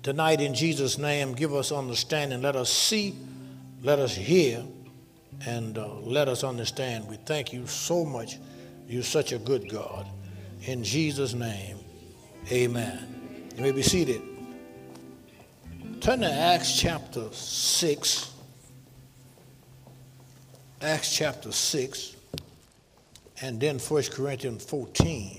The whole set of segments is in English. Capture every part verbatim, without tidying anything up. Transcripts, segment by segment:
Tonight, in Jesus' name, give us understanding. Let us see, let us hear, and uh, let us understand. We thank you so much. You're such a good God. In Jesus' name, amen. You may be seated. Turn to Acts chapter six. Acts chapter six, and then First Corinthians fourteen.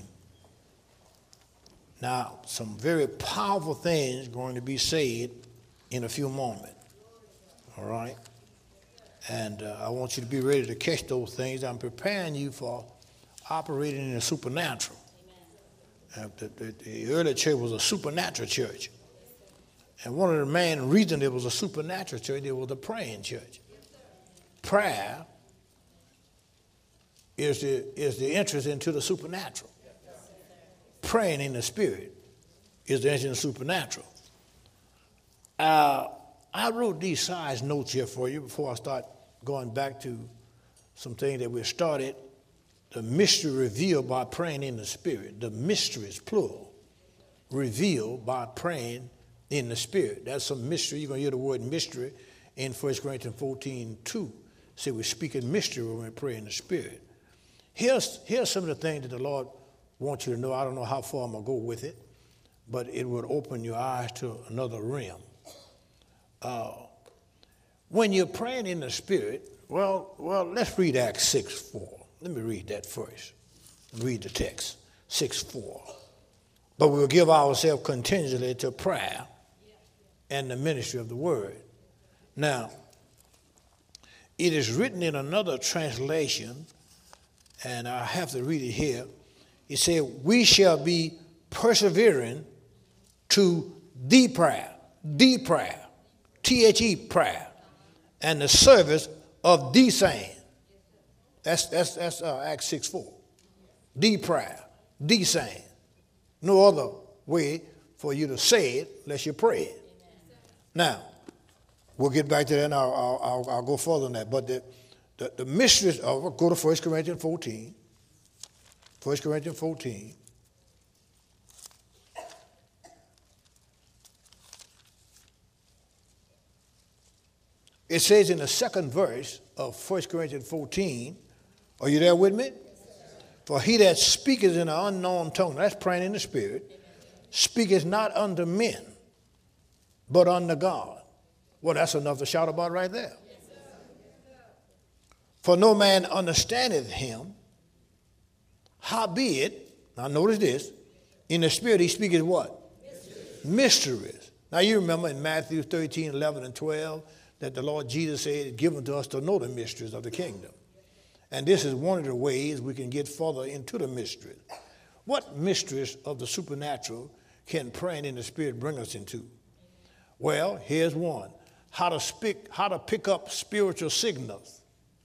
Now, some very powerful things going to be said in a few moments. All right? And uh, I want you to be ready to catch those things. I'm preparing you for operating in the supernatural. Uh, the, the, the early church was a supernatural church. And one of the main reasons it was a supernatural church, it was a praying church. Prayer is the, is the entrance into the supernatural. Praying in the Spirit is the entrance into the supernatural. Uh, I wrote these size notes here for you before I start going back to some things that we started. The mystery revealed by praying in the Spirit. The mysteries, plural, revealed by praying in the Spirit. That's some mystery. You're going to hear the word mystery in First Corinthians fourteen two. Say we're speaking mystery when we pray in the Spirit. Here's, here's some of the things that the Lord wants you to know. I don't know how far I'm going to go with it, but it would open your eyes to another realm. Uh, when you're praying in the Spirit, well, well, let's read Acts six four. Let me read that first. Read the text, six four. But we will give ourselves continually to prayer and the ministry of the word. Now, it is written in another translation, and I have to read it here. It said, we shall be persevering to the prayer, the prayer, T H E prayer, and the service of the saying. That's, that's, that's uh, Acts six four. The prayer, the saying. No other way for you to say it unless you pray it. Now, we'll get back to that and I'll, I'll, I'll go further than that. But the, the, the mysteries of, go to First Corinthians fourteen. First Corinthians fourteen. It says in the second verse of First Corinthians fourteen, are you there with me? For he that speaketh in an unknown tongue, that's praying in the Spirit, speaketh not unto men, but unto God. Well, that's enough to shout about right there. For no man understandeth him, howbeit, now notice this, in the Spirit he speaketh what? Mysteries. Mysteries. Now you remember in Matthew thirteen, eleven, and twelve that the Lord Jesus said, given to us to know the mysteries of the kingdom. And this is one of the ways we can get further into the mysteries. What mysteries of the supernatural can praying in the Spirit bring us into? Well, here's one. How to speak, how to pick up spiritual signals.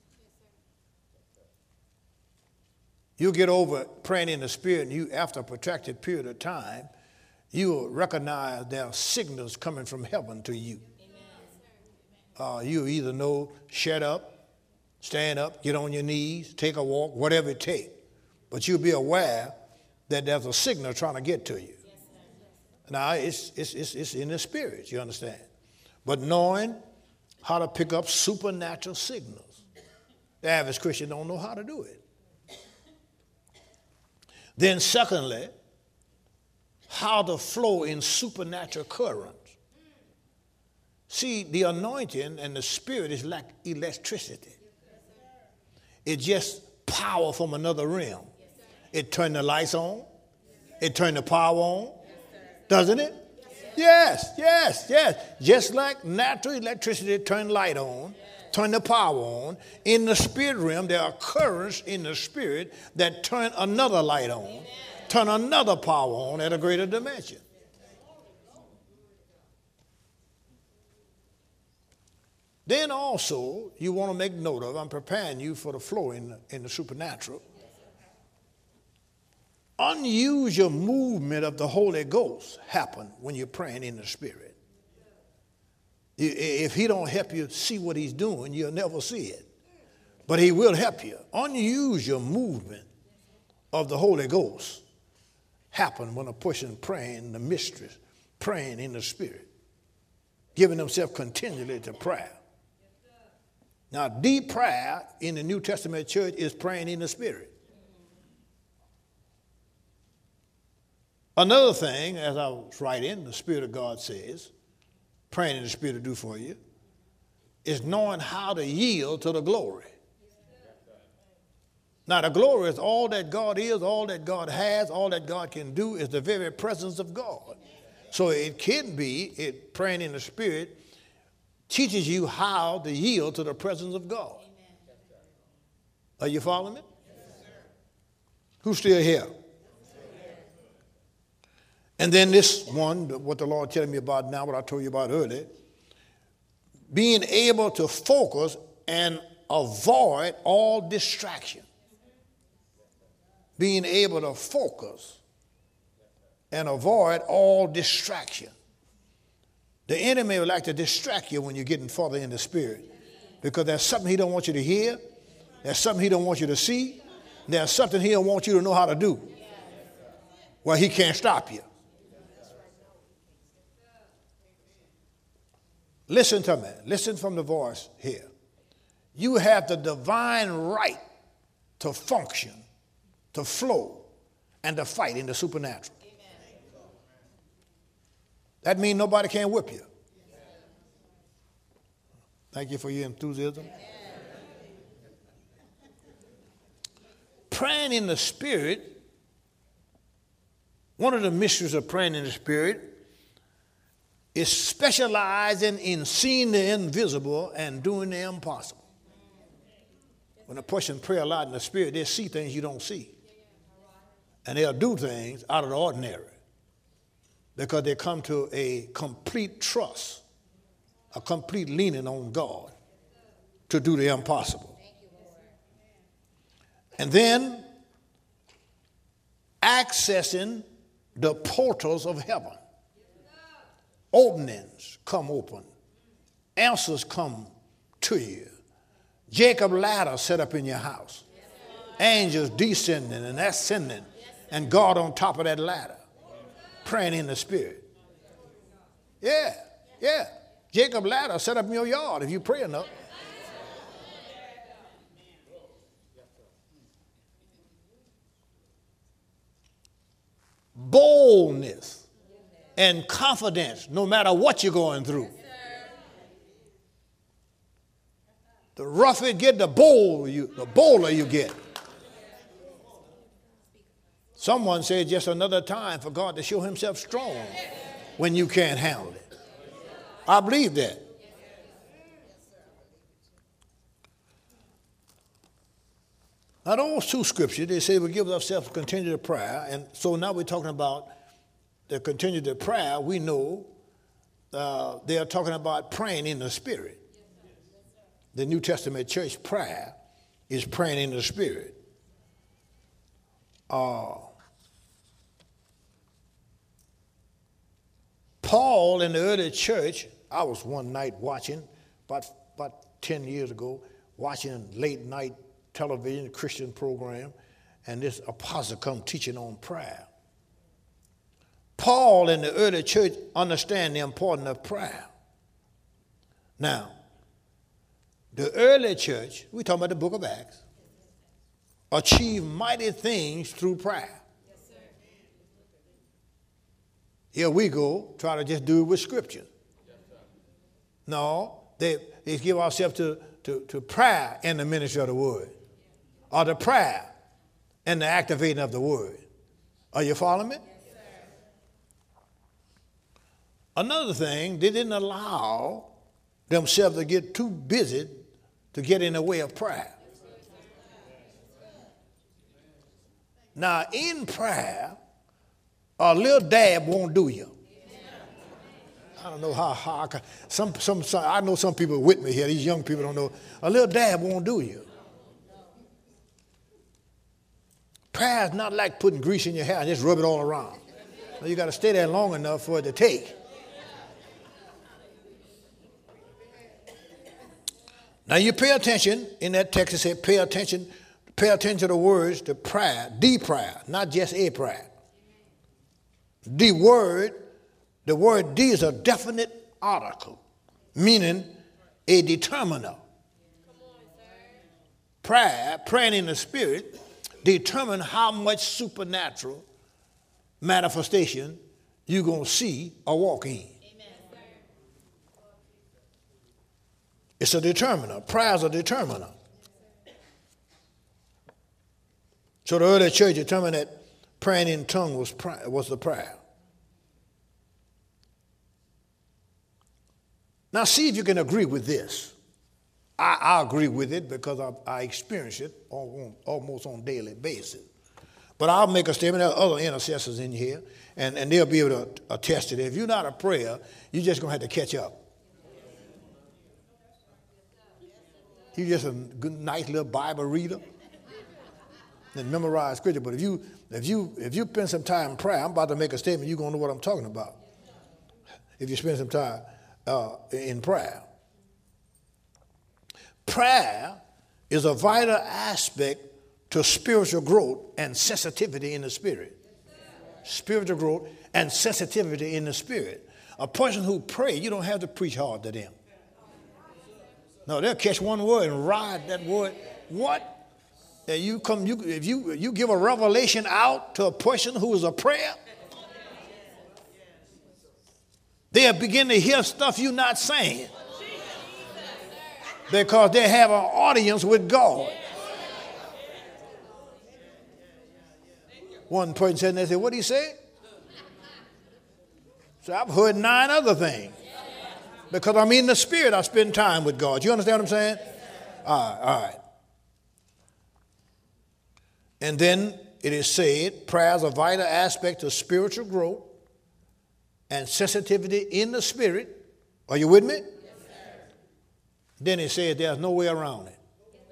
You get over praying in the Spirit, and you, after a protracted period of time, you will recognize there are signals coming from heaven to you. Uh, you either know, shut up, stand up, get on your knees, take a walk, whatever it takes. But you'll be aware that there's a signal trying to get to you. Now, it's, it's, it's, it's in the Spirit, you understand. But knowing how to pick up supernatural signals, the average Christian don't know how to do it. Then secondly, how to flow in supernatural currents. See, the anointing and the Spirit is like electricity. It's just power from another realm. It turned the lights on. It turned the power on. Doesn't it? Yes, yes, yes. Just like natural electricity turn light on, turn the power on, in the spirit realm there are currents in the Spirit that turn another light on, turn another power on at a greater dimension. Then also, you want to make note of, I'm preparing you for the flow in the, in the supernatural. Unusual movement of the Holy Ghost happen when you're praying in the Spirit. If he don't help you see what he's doing, you'll never see it. But he will help you. Unusual movement of the Holy Ghost happen when a person praying the mysteries, praying in the Spirit. giving themselves continually to prayer. Now, deep prayer in the New Testament church is praying in the Spirit. Another thing, as I was writing, the Spirit of God says, praying in the Spirit to do for you, is knowing how to yield to the glory. Now, the glory is all that God is, all that God has, all that God can do is the very presence of God. So it can be, it, praying in the Spirit teaches you how to yield to the presence of God. Amen. Are you following me? Yes, who's still here? Yes. And then this one, what the Lord telling me about now, what I told you about earlier, being able to focus and avoid all distraction. Being able to focus and avoid all distraction. The enemy would like to distract you when you're getting further in the Spirit, because there's something he don't want you to hear, there's something he don't want you to see, there's something he don't want you to know how to do. Well, he can't stop you. Listen to me. Listen from the voice here. You have the divine right to function, to flow, and to fight in the supernatural. That means nobody can whip you. Thank you for your enthusiasm. Praying in the Spirit, one of the mysteries of praying in the Spirit is specializing in seeing the invisible and doing the impossible. When a person prays a lot in the Spirit, they see things you don't see. And they'll do things out of the ordinary because they come to a complete trust, a complete leaning on God to do the impossible. And then accessing the portals of heaven. Openings come open. Answers come to you. Jacob ladder set up in your house. Angels descending and ascending. And God on top of that ladder. Praying in the Spirit. Yeah, yeah. Jacob ladder set up in your yard if you pray enough. Boldness and confidence no matter what you're going through. The rougher it get, the bold you, the bolder you get. Someone said just another time for God to show himself strong when you can't handle it. I believe that. Now those two scriptures, they say we give ourselves continue to prayer. And so now we're talking about the continue to prayer. We know uh, they are talking about praying in the Spirit. The New Testament church prayer is praying in the Spirit. Uh, Paul in the early church, I was one night watching, about, about ten years ago, watching late night television, Christian program, and this apostle come teaching on prayer. Paul in the early church understand the importance of prayer. Now, the early church, we're talking about the book of Acts, achieved mighty things through prayer. Here we go, try to just do it with Scripture. No, they, they give ourselves to, to, to prayer in the ministry of the Word, or the prayer and the activating of the Word. Are you following me? Yes, another thing, they didn't allow themselves to get too busy to get in the way of prayer. Now, in prayer, a little dab won't do you. I don't know how, how I can, some, some, some, I know some people with me here, these young people don't know. A little dab won't do you. Prayer is not like putting grease in your hair and just rub it all around. You got to stay there long enough for it to take. Now you pay attention, in that text it said pay attention, pay attention to the words, the prayer, the prayer, not just a prayer. The word, the word "the" is a definite article. meaning a determiner. Prayer, praying in the Spirit, determine how much supernatural manifestation you're going to see or walk in. It's a determiner. Prayer is a determiner. So the early church determined that praying in tongues was, prayer, was the prayer. Now see if you can agree with this. I, I agree with it because I, I experience it on, almost on a daily basis. But I'll make a statement. There are other intercessors in here, and, and they'll be able to attest it. If you're not a prayer, you're just going to have to catch up. You're just a good, nice little Bible reader and memorize scripture. But if you if you if you spend some time in prayer, I'm about to make a statement. You're going to know what I'm talking about. If you spend some time uh, in prayer, prayer is a vital aspect to spiritual growth and sensitivity in the spirit. Spiritual growth and sensitivity in the spirit. A person who prays, you don't have to preach hard to them. No, they'll catch one word and ride that word. What? And you come, you, if you you give a revelation out to a person who is a prayer, they'll begin to hear stuff you're not saying because they have an audience with God. One person said, and they said, what did he say? So I've heard nine other things. Because I'm in the spirit, I spend time with God. You understand what I'm saying? All right, all right. And then it is said, prayer is a vital aspect of spiritual growth and sensitivity in the spirit. Are you with me? Yes, sir. Then it says there's no way around it.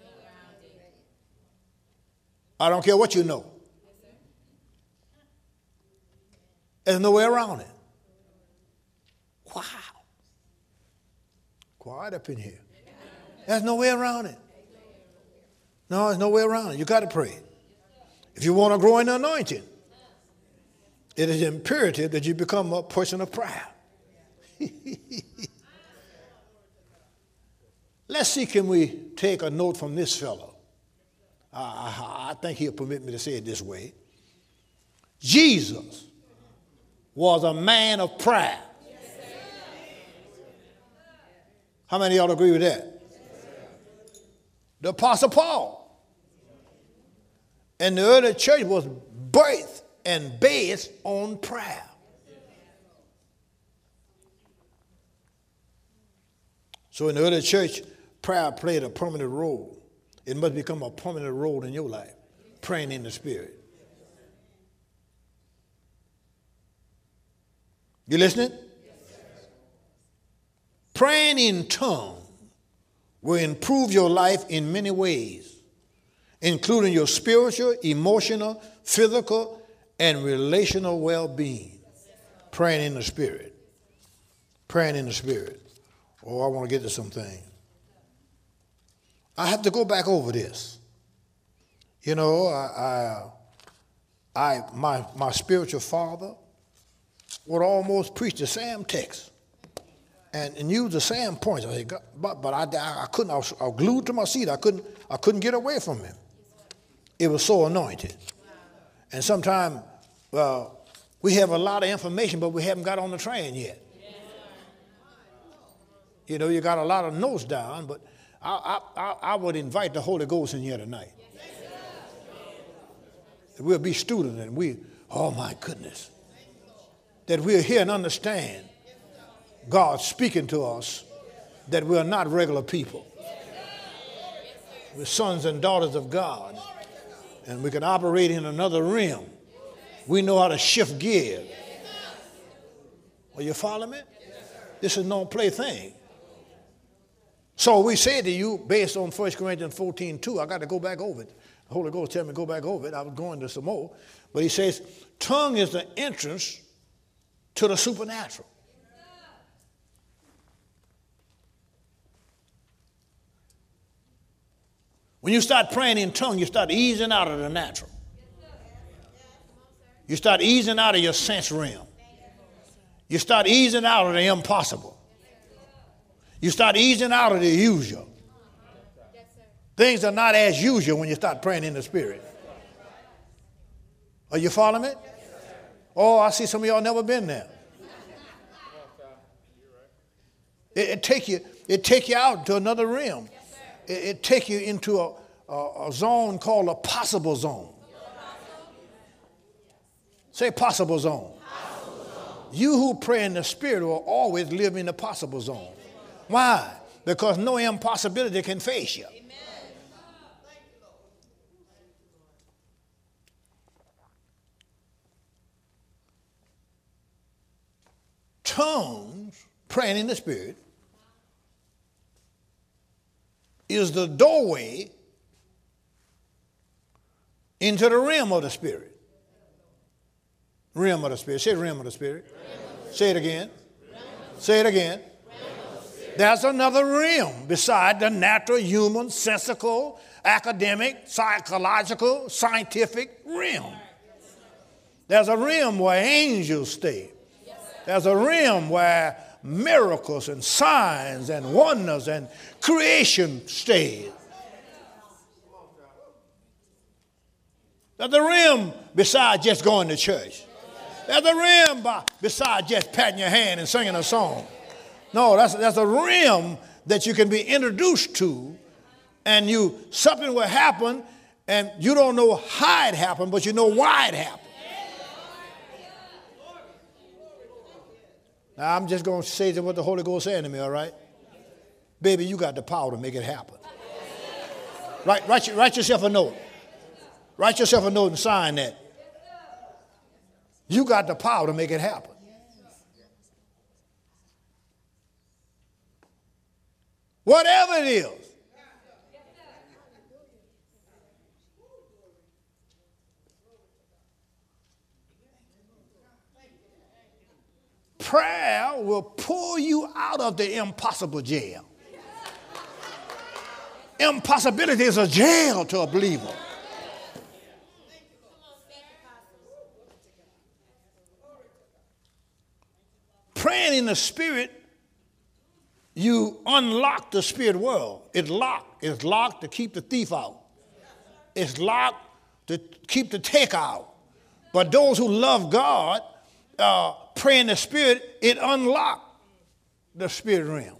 I don't care what you know. There's no way around it. Wow. Quiet up in here. There's no way around it. No, there's no way around it. You got to pray. If you want to grow in the anointing, it is imperative that you become a person of prayer. Let's see, can we take a note from this fellow? I, I think he'll permit me to say it this way. Jesus was a man of prayer. How many of y'all agree with that? The Apostle Paul and the early church was birthed and based on prayer. So in the early church, prayer played a permanent role. It must become a permanent role in your life, praying in the Spirit. You listening? Praying in tongues will improve your life in many ways, including your spiritual, emotional, physical, and relational well-being. Praying in the Spirit. Praying in the Spirit. Oh, I want to get to something. I have to go back over this. You know, I, I, I my, my spiritual father would almost preach the same text. And, and use the same points. I said, but but I, I, I couldn't. I was, I was glued to my seat. I couldn't. I couldn't get away from him. It was so anointed. And sometimes uh, we have a lot of information, but we haven't got on the train yet. You know, you got a lot of notes down, but I I, I would invite the Holy Ghost in here tonight. We'll be students, and we. Oh my goodness, that we'll hear and understand God speaking to us that we are not regular people. We're sons and daughters of God, and we can operate in another realm. We know how to shift gears. Will you follow me? This is no play thing. So we say to you, based on First Corinthians fourteen two, I got to go back over it. The Holy Ghost tell me to go back over it. I was going to some more. But he says, tongue is the entrance to the supernatural. When you start praying in tongues, you start easing out of the natural. You start easing out of your sense realm. You start easing out of the impossible. You start easing out of the usual. Things are not as usual when you start praying in the Spirit. Are you following me? Oh, I see some of y'all never been there. It, it take you, it take you out to another realm. It, it take you into a, a, a zone called a possible zone. Say possible zone. Possible zone. You who pray in the Spirit will always live in the possible zone. Why? Because no impossibility can face you. Tongues, praying in the Spirit, is the doorway into the realm of the Spirit. Realm of the Spirit. Say realm of the Spirit. Of the Say it again. Say it again. There's another realm beside the natural, human, sensical, academic, psychological, scientific realm. There's a realm where angels stay. There's a realm where miracles and signs and wonders and creation stay. There's a realm besides just going to church. There's a realm by, besides just patting your hand and singing a song. No, that's, that's a realm that you can be introduced to, and you something will happen, and you don't know how it happened, but you know why it happened. Now, I'm just going to say what the Holy Ghost said to me, all right? Baby, you got the power to make it happen. Write, write, write yourself a note. Write yourself a note and sign that. You got the power to make it happen. Whatever it is. Prayer will pull you out of the impossible jail. Impossibility is a jail to a believer. Praying in the Spirit, you unlock the spirit world. It's locked. It's locked to keep the thief out. It's locked to keep the take out. But those who love God, uh, pray in the Spirit, it unlocks the spirit realm.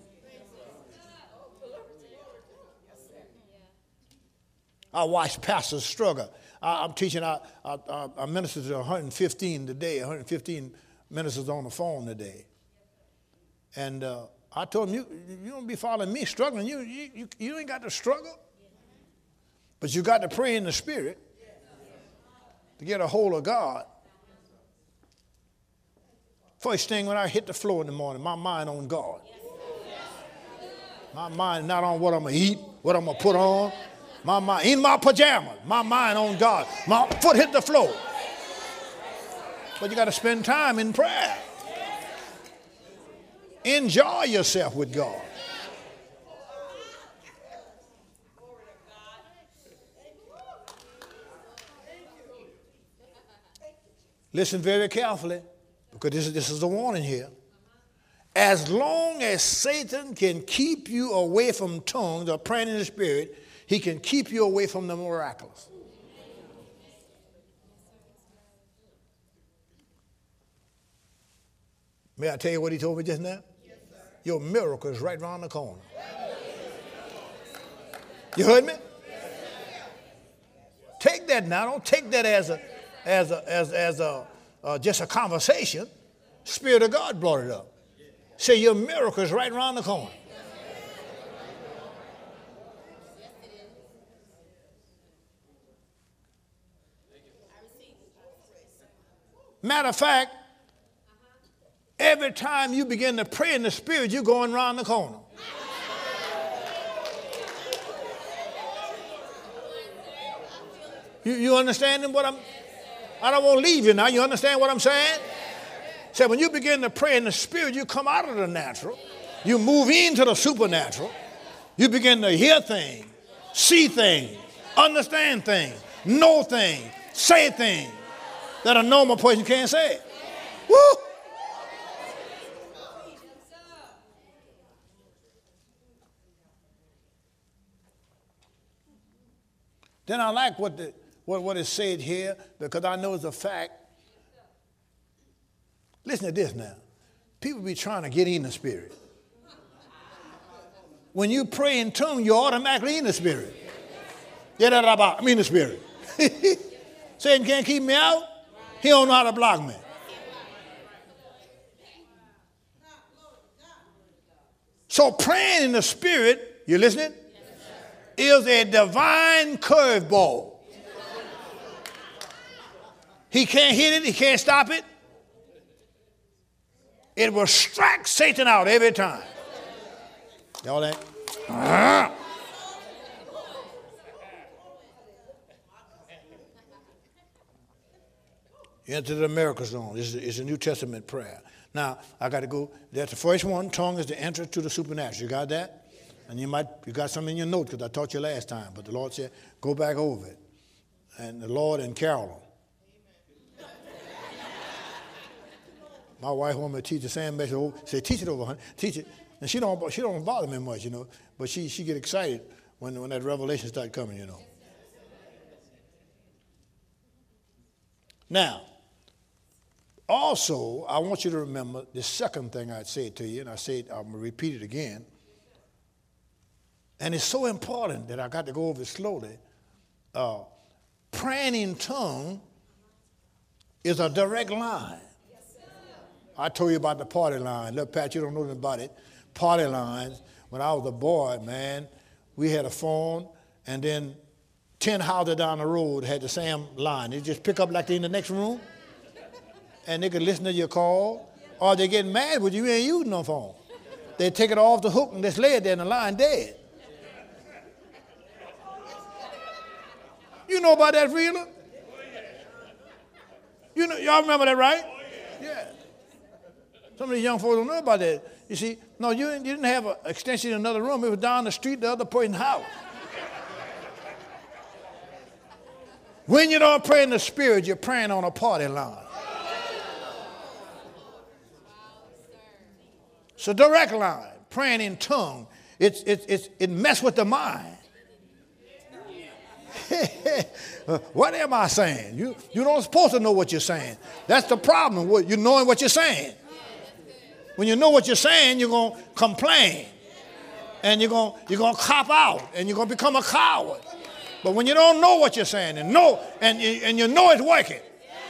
I watch pastors struggle. I, I'm teaching, I, I, I minister to one hundred fifteen today, one hundred fifteen ministers on the phone today. And uh, I told them, you, you don't be following me struggling. You, you, you, you ain't got to struggle. But you got to pray in the Spirit to get a hold of God. First thing when I hit the floor in the morning, my mind on God. My mind not on what I'm going to eat, what I'm going to put on. My mind in my pajamas, my mind on God. My foot hit the floor. But you got to spend time in prayer. Enjoy yourself with God. Listen very carefully, because this is, this is a warning here. As long as Satan can keep you away from tongues or praying in the Spirit, he can keep you away from the miraculous. May I tell you what he told me just now? Yes, your miracle is right around the corner. You heard me? Yes, take that now. Don't take that as a, as a, as, as a, uh, just a conversation. Spirit of God brought it up. Say your miracle is right around the corner. Matter of fact, every time you begin to pray in the Spirit, you're going around the corner. You, you understanding what I'm? I don't want to leave you now. You understand what I'm saying? Say, when you begin to pray in the Spirit, you come out of the natural. You move into the supernatural. You begin to hear things, see things, understand things, know things, say things that a normal person can't say. Woo! Then I like what, the, what, what is said here because I know it's a fact. Listen to this now. People be trying to get in the spirit. When you pray in tongues, you're automatically in the spirit. Yeah, that about me in the spirit. Satan can't keep me out. He don't know how to block me. So praying in the spirit, you listening? Is a divine curveball. He can't hit it. He can't stop it. It will strike Satan out every time. Y'all ain't? Ah. Enter the miracle zone. It's a, it's a New Testament prayer. Now, I got to go. That's the first one. Tongue is the entrance to the supernatural. You got that? And you might, you got something in your notes because I taught you last time. But the Lord said, go back over it. And the Lord and Carolyn. My wife wanted me to teach the same message. Say, teach it over, honey. Teach it. And she don't, she don't bother me much, you know. But she, she get excited when, when that revelation start coming, you know. Now, also, I want you to remember the second thing I said to you, and I said, I'm going to repeat it again. And it's so important that I got to go over it slowly. Uh, praying in tongue is a direct line. I told you about the party line. Look, Pat, you don't know anything about it. Party lines. When I was a boy, man, we had a phone, and then ten houses down the road had the same line. They just pick up like they in the next room, and they could listen to your call, or they get mad with you, you ain't using no phone. They take it off the hook and just lay it there in the line dead. You know about that, Freeland? You know, y'all remember that, right? Yeah. Some of these young folks don't know about that. You see, no, you didn't, you didn't have an extension in another room. It was down the street, the other person's house. When you don't pray in the spirit, you're praying on a party line. It's a direct line. Praying in tongue. It's, it's, it's, it messes with the mind. What am I saying? You, you don't supposed to know what you're saying. That's the problem. You're knowing what you're saying. When you know what you're saying, you're going to complain. And you're going you're going to cop out. And you're going to become a coward. But when you don't know what you're saying and know, and you, and you know it's working.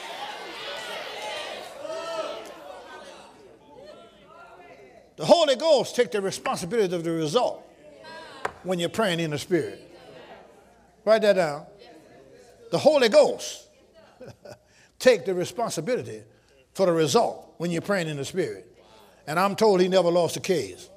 The Holy Ghost takes the responsibility of the result when you're praying in the Spirit. Write that down. The Holy Ghost take the responsibility for the result when you're praying in the Spirit. And I'm told he never lost a case.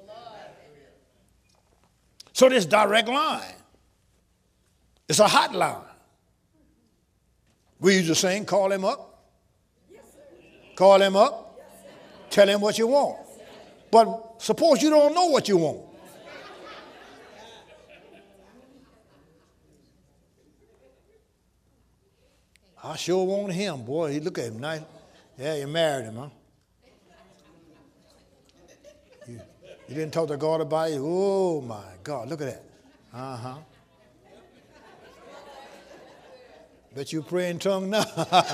So this direct line, it's a hotline. We used to sing, call him up. Call him up. Tell him what you want. But suppose you don't know what you want. I sure want him, boy. He look at him nice. Yeah, you married him, huh? You, you didn't talk to God about it? Oh, my God. Look at that. Uh-huh. Bet you pray in tongue now.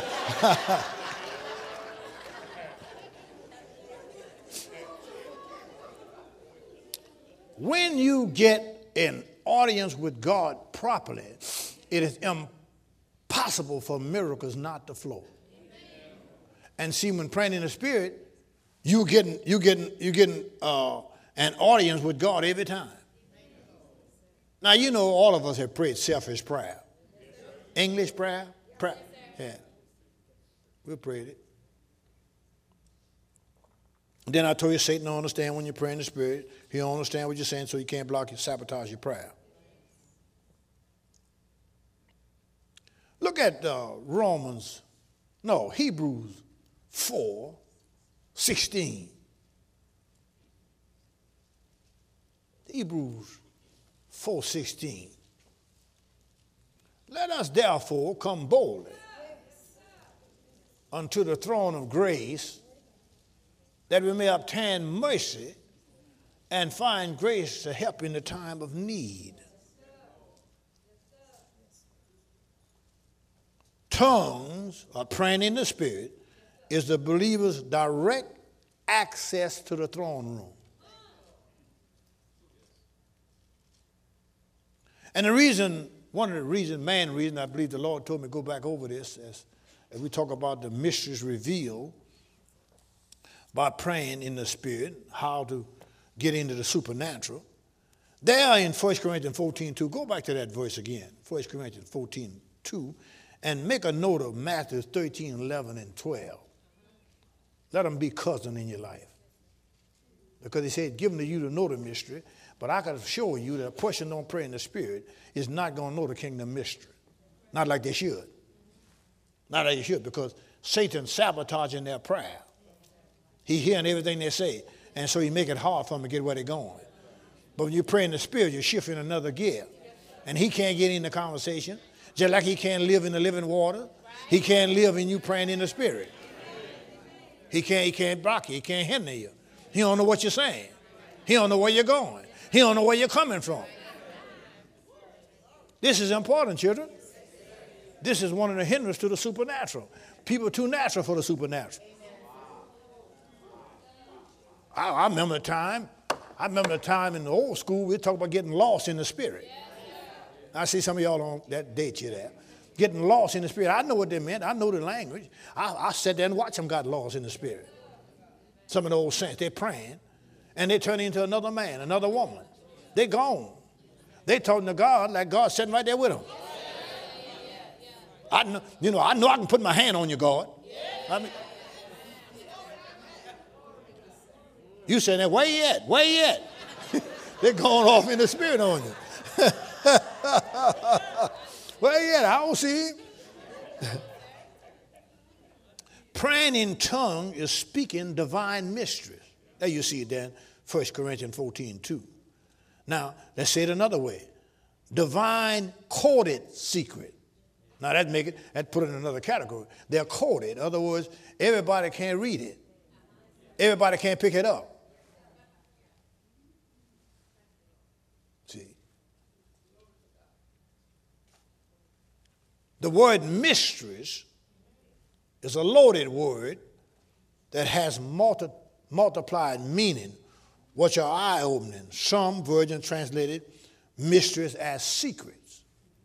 When you get an audience with God properly, it is impossible for miracles not to flow. And see, when praying in the Spirit, you getting you getting you getting uh, an audience with God every time. Now you know all of us have prayed selfish prayer, English prayer, prayer. Yeah, we prayed it. Then I told you Satan don't understand when you pray in the Spirit. He don't understand what you're saying, so he can't block you, sabotage your prayer. Look at uh, Romans, no, Hebrews four sixteen. Hebrews four sixteen. Let us therefore come boldly unto the throne of grace, that we may obtain mercy and find grace to help in the time of need. Tongues, or praying in the Spirit, is the believer's direct access to the throne room. And the reason, one of the reasons, main reason, I believe the Lord told me to go back over this as, as we talk about the mysteries revealed by praying in the Spirit, how to get into the supernatural. There in First Corinthians fourteen two, go back to that verse again, First Corinthians fourteen two, and make a note of Matthew thirteen eleven and twelve. Let them be cousin in your life. Because he said, given to you to know the mystery, but I can assure you that a person don't pray in the Spirit is not going to know the kingdom mystery. Not like they should. Not like they should, because Satan's sabotaging their prayer. He's hearing everything they say, and so he make it hard for them to get where they're going. But when you pray in the Spirit, you're shifting another gear. And he can't get in the conversation, just like he can't live in the living water. He can't live in you praying in the Spirit. He can't, he can't block you. He can't hinder you. He don't know what you're saying. He don't know where you're going. He don't know where you're coming from. This is important, children. This is one of the hindrances to the supernatural. People are too natural for the supernatural. I, I remember a time, I remember a time in the old school, we talked about getting lost in the Spirit. I see some of y'all on that date you there. Getting lost in the Spirit. I know what they meant. I know the language. I, I sat there and watched them got lost in the Spirit. Some of the old saints, they're praying, and they turn into another man, another woman. They're gone. They talking to God like God's sitting right there with them. I know, you know, I know I can put my hand on you, God. I mean, you saying that, where you at? Where you at? They're going off in the Spirit on you. Where you at? I don't see him. Praying in tongue is speaking divine mysteries. There you see it then, First Corinthians fourteen two. Now, let's say it another way. Divine coded secret. Now, that make it, that put it in another category. They're coded. In other words, everybody can't read it. Everybody can't pick it up. See? The word mysteries is a loaded word that has multi, multiplied meaning, which are eye-opening. Some versions translated mysteries as secrets.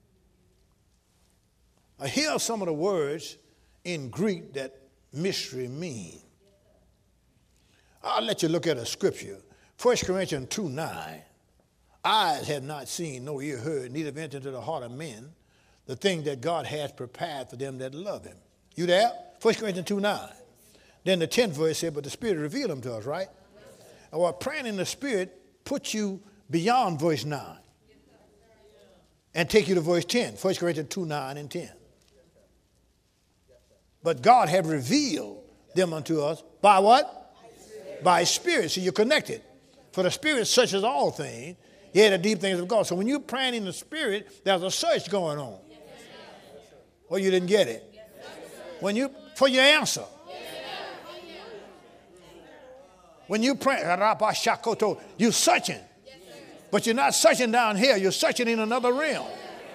Now, here are some of the words in Greek that mystery mean. I'll let you look at a scripture. First Corinthians two nine. Eyes have not seen, no ear heard, neither have entered into the heart of men the thing that God has prepared for them that love him. You there? First Corinthians two nine. Then the tenth verse said, but the Spirit revealed them to us, right? And while praying in the Spirit puts you beyond verse nine and take you to verse ten. First Corinthians two nine and ten. But God had revealed them unto us by what? By His Spirit. So you're connected. For the Spirit searches all things, yea, the deep things of God. So when you're praying in the Spirit, there's a search going on. Well, you didn't get it. When you, for your answer. When you pray, you're searching. But you're not searching down here. You're searching in another realm.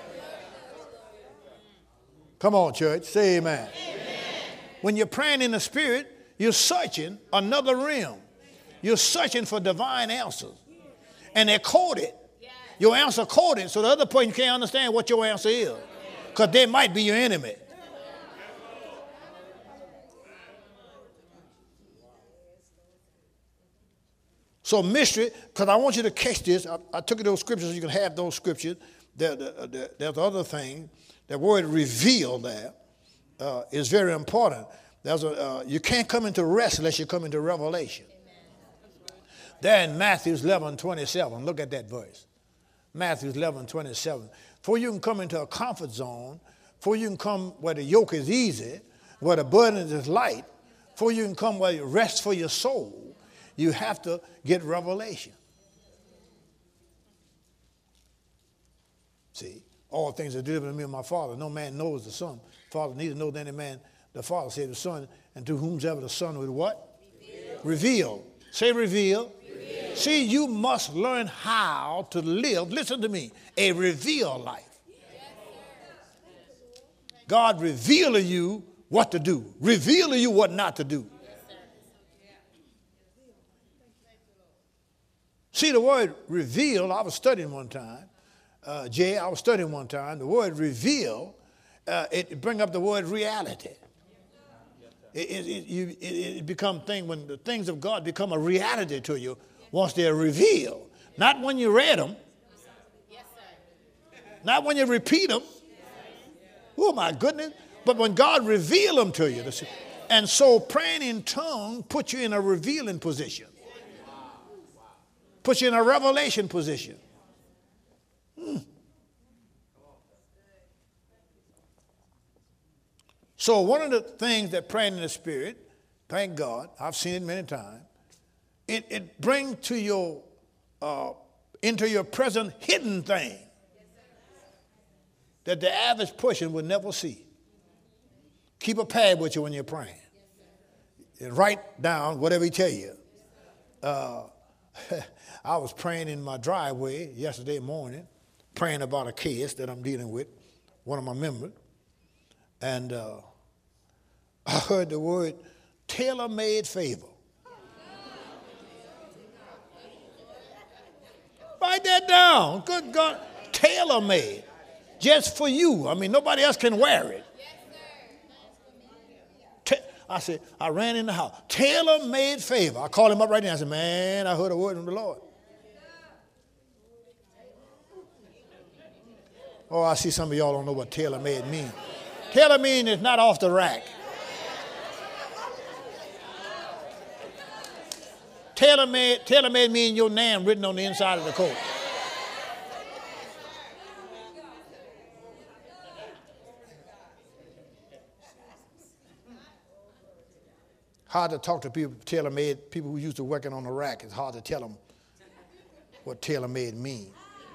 Come on, church. Say amen. Amen. When you're praying in the Spirit, you're searching another realm. You're searching for divine answers. And they're coded. Your answer coded, so the other person can't understand what your answer is. Because they might be your enemy. So mystery, because I want you to catch this. I, I took you those scriptures. You can have those scriptures. There, there, there, there's the other thing. The word reveal there uh, is very important. There's a, uh, you can't come into rest unless you come into revelation. There in Matthew eleven twenty-seven, look at that verse. Matthew eleven twenty-seven. Before you can come into a comfort zone, before you can come where the yoke is easy, where the burden is light, before you can come where you rest for your soul, you have to get revelation. See, all things are delivered to me of my Father. No man knows the Son. Father neither knows any man. The Father said the Son, and to whomsoever the Son would what? Reveal. Reveal. Say reveal. Reveal. See, you must learn how to live, listen to me, a revealed life. God reveal to you what to do, reveal to you what not to do. See, the word reveal, I was studying one time. Uh, Jay, I was studying one time. The word reveal, uh, it bring up the word reality. It, it, it, you, it, it become thing when the things of God become a reality to you once they're revealed. Not when you read them. Not when you repeat them. Oh, my goodness. But when God reveal them to you. And so praying in tongue puts you in a revealing position. Puts you in a revelation position. Hmm. So one of the things that praying in the Spirit, thank God, I've seen it many times, it, it brings to your, uh, into your present hidden thing that the average person would never see. Keep a pad with you when you're praying. And write down whatever he tell you. Uh, I was praying in my driveway yesterday morning, praying about a case that I'm dealing with, one of my members. And uh, I heard the word tailor-made favor. Write that down. Good God. Tailor-made. Just for you. I mean, nobody else can wear it. Ta- I said, I ran in the house. Tailor-made favor. I called him up right now. I said, man, I heard a word from the Lord. Oh, I see some of y'all don't know what tailor-made means. Tailor-made is not off the rack. Tailor-made, tailor-made means your name written on the inside of the coat. Hard to talk to people, tailor-made, people who used to working on the rack. It's hard to tell them what tailor-made means.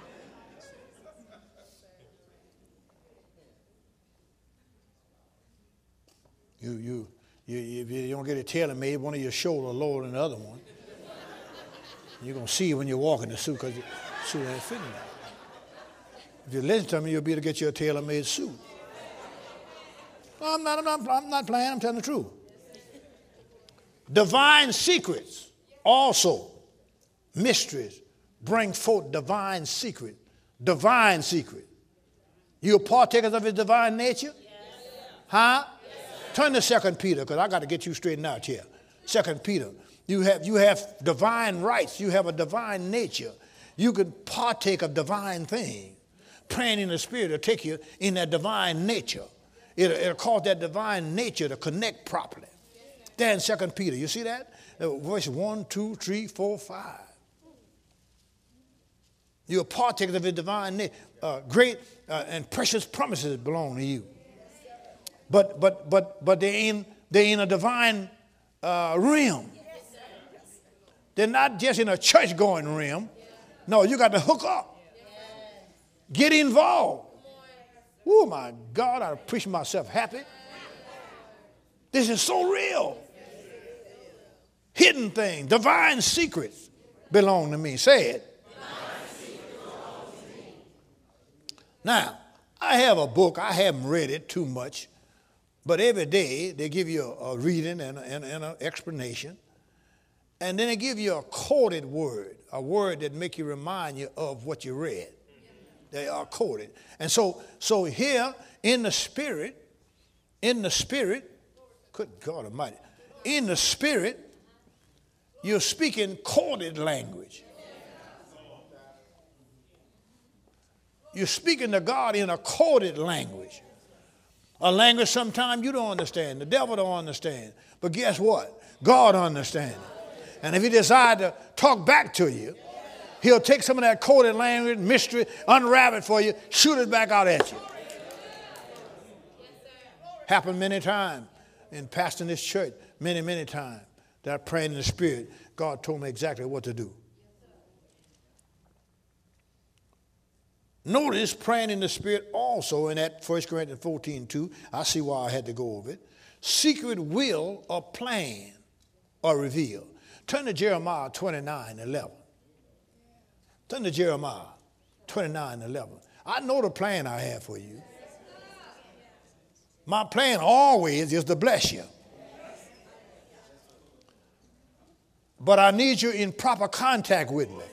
You, you, you, if you don't get it tailor-made, one of your shoulder lower than the other one. You're going to see it when you walk in the suit because the suit ain't fitting you. If you listen to me, you'll be able to get you a tailor-made suit. No, I'm not, I'm not, I'm not playing. I'm telling the truth. Divine secrets also, mysteries, bring forth divine secret. Divine secret. You partakers of his divine nature? Huh? Turn to Second Peter, because I got to get you straightened out here. Second Peter. You have, you have divine rights. You have a divine nature. You can partake of divine things. Praying in the Spirit will take you in that divine nature. It'll, it'll cause that divine nature to connect properly. There in Second Peter. You see that? Verse one, two, three, four, five. You're partakers of his divine nature. Uh, great uh, and precious promises belong to you. But but but but they're in they're in a divine uh, realm. They're not just in a church going realm. No, you got to hook up. Get involved. Oh my God, I preach myself happy. This is so real. Hidden things, divine secrets belong to me. Say it. Now, I have a book. I haven't read it too much. But every day they give you a, a reading and an and, and explanation. And then they give you a quoted word, a word that make you remind you of what you read. They are quoted. And so, so here in the Spirit, in the Spirit, good God Almighty, in the Spirit, you're speaking quoted language. You're speaking to God in a quoted language. A language sometimes you don't understand. The devil don't understand. But guess what? God understands. And if he decides to talk back to you, he'll take some of that coded language, mystery, unwrap it for you, shoot it back out at you. Happened many times in pastoring this church, many, many times that I prayed in the Spirit. God told me exactly what to do. Notice praying in the Spirit also in that First Corinthians fourteen two. I see why I had to go over it. Secret will or plan or reveal. Turn to Jeremiah twenty-nine eleven. Turn to Jeremiah twenty-nine eleven. I know the plan I have for you. My plan always is to bless you. But I need you in proper contact with me.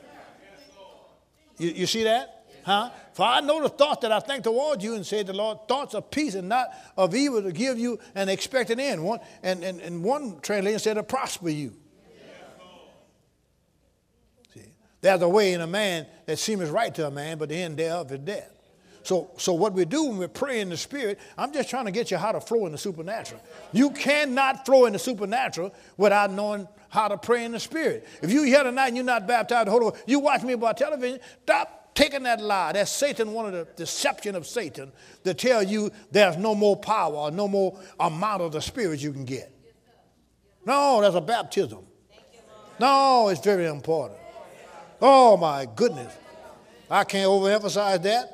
You, you see that? Huh? For I know the thought that I think toward you, and said the Lord, thoughts of peace and not of evil, to give you an expected end. One, and, and, and one translation said to prosper you. See, there's a way in a man that seems right to a man, but the end thereof is death. So, so what we do when we pray in the Spirit, I'm just trying to get you how to flow in the supernatural. You cannot flow in the supernatural without knowing how to pray in the Spirit. If you here tonight and you're not baptized in the Holy Ghost, you watch me by television, stop taking that lie. That's Satan, one of the deception of Satan, to tell you there's no more power or no more amount of the Spirit you can get. No, that's a baptism. No, it's very important. Oh, my goodness. I can't overemphasize that.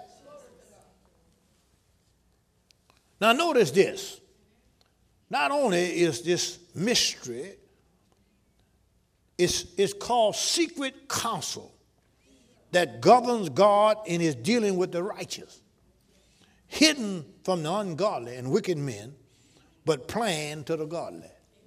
Now, notice this. Not only is this mystery, it's, it's called secret counsel that governs God and is dealing with the righteous, hidden from the ungodly and wicked men, but plain to the godly.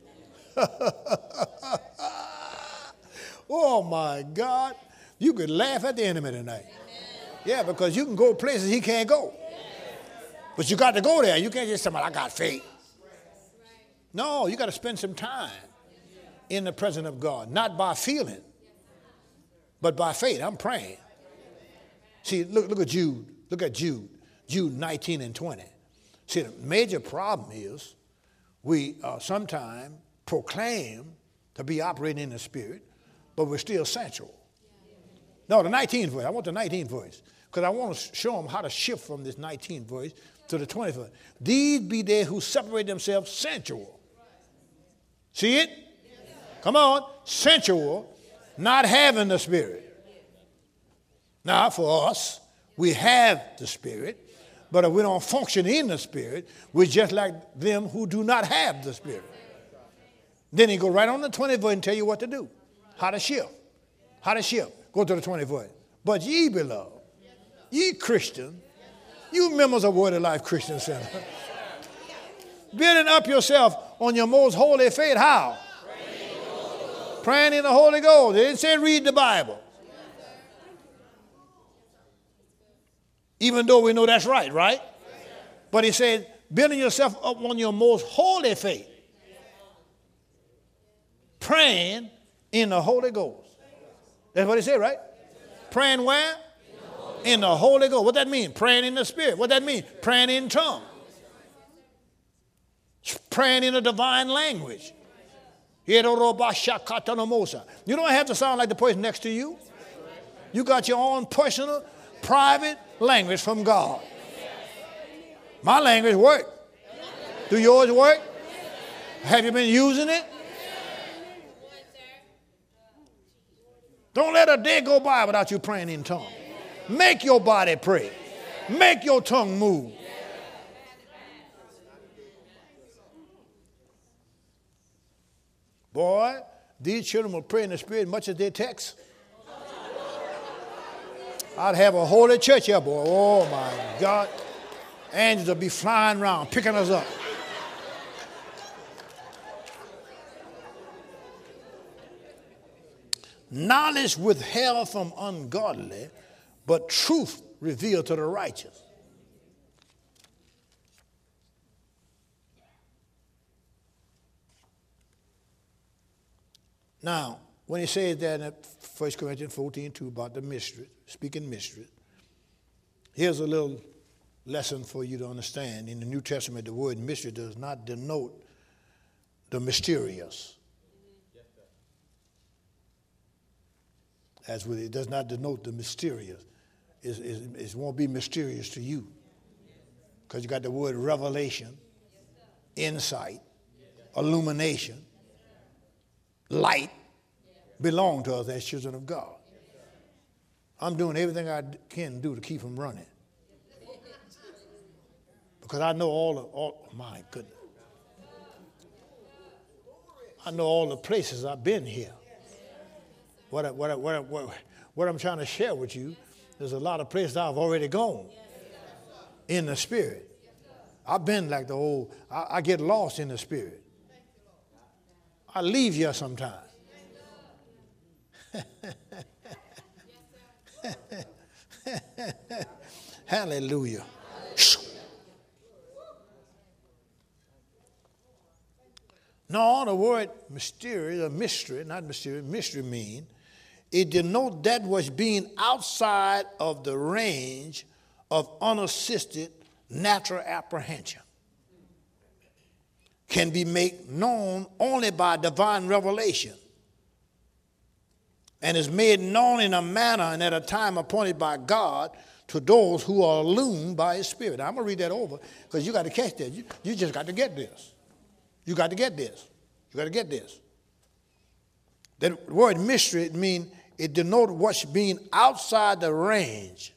Oh, my God. You could laugh at the enemy tonight. Yeah, because you can go places he can't go. But you got to go there. You can't just say, well, I got faith. No, you got to spend some time in the presence of God, not by feeling, but by faith. I'm praying. See, look, look at Jude. Look at Jude. Jude nineteen and twenty. See, the major problem is we uh, sometimes proclaim to be operating in the Spirit, but we're still sensual. No, the nineteenth verse. I want the nineteenth verse because I want to show them how to shift from this nineteenth verse to the twentieth verse. These be they who separate themselves sensual. See it? Come on. Sensual, not having the Spirit. Now, for us, we have the Spirit, but if we don't function in the Spirit, we're just like them who do not have the Spirit. Then he go right on the twentieth verse and tell you what to do, how to shift, how to shift. Go to the twentieth verse. But ye, beloved, ye Christian, you members of Word of Life Christian Center, building up yourself on your most holy faith. How? Praying in the Holy Ghost. They didn't say read the Bible. Even though we know that's right, right? But he said, building yourself up on your most holy faith. Praying in the Holy Ghost. That's what he said, right? Praying where? In the Holy Ghost. What that mean? Praying in the Spirit. What that mean? Praying in tongues. Praying in a divine language. You don't have to sound like the person next to you. You got your own personal, private language from God. My language work. Do yours work? Have you been using it? Don't let a day go by without you praying in tongues. Make your body pray. Make your tongue move. Boy, these children will pray in the Spirit much as they text. I'd have a holy church here, boy. Oh, my God. Angels will be flying around, picking us up. Knowledge withheld from ungodly, but truth revealed to the righteous. Now, when he says that in First Corinthians fourteen two about the mystery, speaking mystery, here's a little lesson for you to understand. In the New Testament, the word mystery does not denote the mysterious. As with it does not denote the mysterious. It's, it's, it won't be mysterious to you. Because you got the word revelation, insight, illumination, light belong to us as children of God. I'm doing everything I can do to keep them running. Because I know all the, all, my goodness. I know all the places I've been here. What, I, what, I, what, I, what, what I'm trying to share with you, there's a lot of places I've already gone in the Spirit. I've been like the old, I, I get lost in the spirit. I leave here sometimes. Hallelujah. No, the word mysterious, or mystery, not mysterious, mystery mean, it denotes that was being outside of the range of unassisted natural apprehension. Can be made known only by divine revelation and is made known in a manner and at a time appointed by God to those who are illumined by his spirit. Now, I'm going to read that over because you got to catch that. You, you just got to get this. You got to get this. You got to get this. The word mystery, it means it denotes what's being outside the range